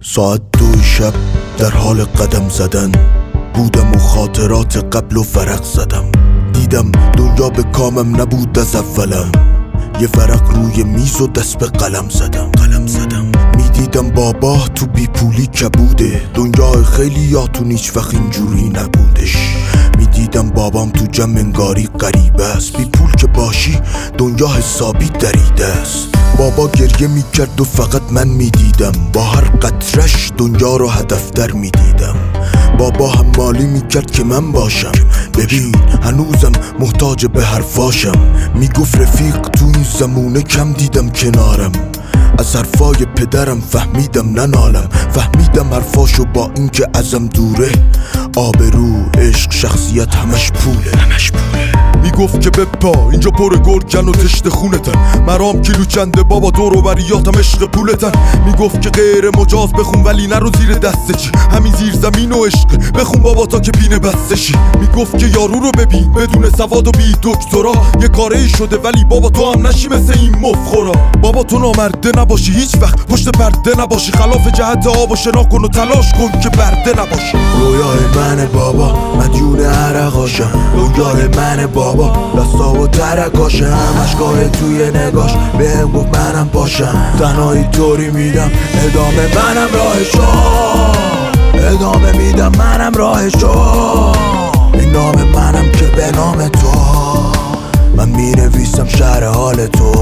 ساعت 2 شب در حال قدم زدن بودم و خاطرات قبل و فرق زدم. دیدم دنیا به کامم نبود از اولم، یه ورق روی میز و دست به قلم زدم. میدیدم بابا تو بیپولی کبوده، دنیا خیلی یاتون هیچ وقت اینجوری نبودش. میدیدم بابام تو جمع انگاری غریبه است، بی پول که باشی دنیا حسابی دریده است. بابا گریه میکرد و فقط من میدیدم، با هر قطرش دنیا رو هدف در میدیدم. بابا هم مالی میکرد که من باشم، ببین هنوزم محتاج به حرفاشم. میگفت رفیق تو این زمونه کم دیدم کنارم، از حرفای پدرم فهمیدم ننالم. فهمیدم حرفاشو با اینکه ازم دوره، آبرو، عشق، شخصیت همش پوله. میگفت که بپا اینجا پر گرگن و تشت خونتن، مرام کیلو چنده بابا دور و بریاتم عشق پولتن. میگفت که غیر مجاز بخون ولی نرو زیر دسته چی، همین زیر زمین و عشق بخون بابا تا که پینه بسته شی. میگفت که یارو رو ببین بدون سواد و بی دکترا، یه کاری شده ولی بابا تو هم نشی مثل این مفخورا. بابا تو نامرده نباشی، هیچ وقت پشت پرده نباشی، خلاف جهت آب و شنا کن و تلاش کن که برده نباشی. رویای من بابا مدیون عرقاشم، دنیای من بابا دستا و ترکاشم. اشکای توی نگاش بهم گفت منم باشم، تنهایی طوری میدم ادامه منم راهشو، ادامه میدم منم راهشو. این نام منم که به نام تو، من مینویسم شهر حال تو،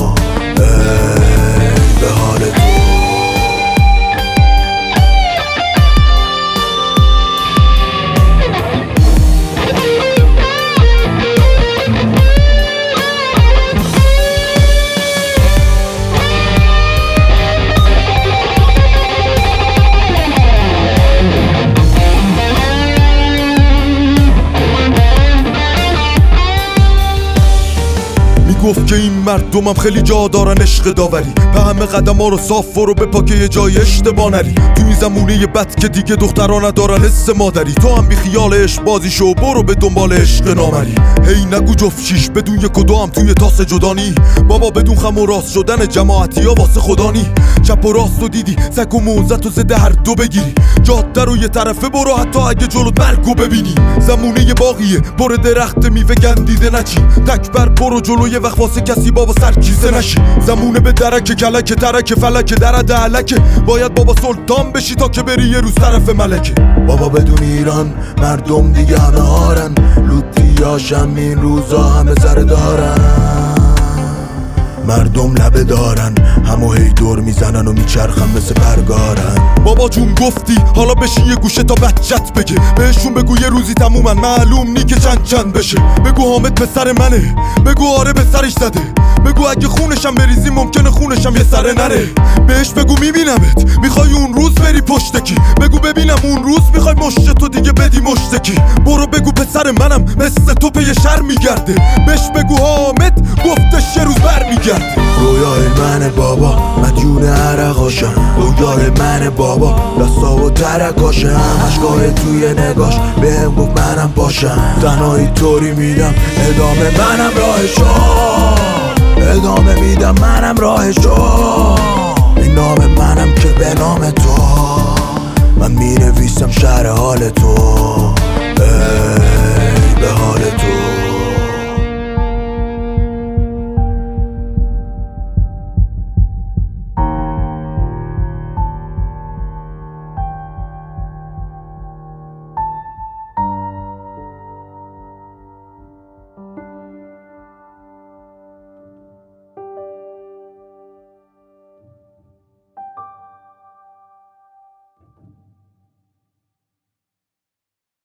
به حال تو. گفت که این مردمم خیلی جا دارن عشق داوری، به همه قدم ها رو صاف رو به پاکه یه جای اشتباه نری. تو این زمونه بد که دیگه دخترها ندارن حس مادری، تو هم بی خیال عشق بازی شو برو به دنبال عشق نامری. هی نگو جفت شیش بدون یک و دو هم توی تاس جدانی، بابا بدون خم و راست شدن جماعتی ها واسه خدانی. چپ و راست رو دیدی سگ و موزت و زده هر دو بگیری، جاده رو یه طرفه برو حتی اگه جلوت مرگو ببینی. زمونه باقیه پر درخت میوه گندیده نچی، تک بر برو جلوی وقت واسه کسی بابا سرکیزه نشی. زمونه به درک کلک ترک فلک درد علکه، باید بابا سلطان بشی تا که بری یه روز طرف ملکه. بابا بدون ایران مردم دیگه همه هارن، لوتیاشم این روزا همه سر دارن. مردم لبه دارن همو هی دور میزنن و میچرخن مثل برگارن. بابا جون گفتی حالا بشین یه گوشه تا بچت بگه، بهشون بگو یه روزی تمومن معلوم نی که چند بشه. بگو حامد پسر منه، بگو آره به سرش زده، بگو اگه خونشم بریزی ممکنه خونشم یه سره نره. بهش بگو میبینمت میخوای اون روز بری پشتکی، بگو ببینم اون روز میخوای مشت تو دیگه بدی مشتکی. برو بگو پسر منم مثل تو پی شر میگرده، بهش بگو حامد گفتش یه روز بر میگرده. رویای من بابا مدیون عرقاشم، دنیای من بابا دستا و ترکاشم. اشکای توی نگاش بهم گفت منم باشم، تنهایی طوری میدم ادامه منم راهشو، ادامه میدم منم راهشو. این نام منم که به نام تو، من مینویسم شهر حال تو، به حال تو.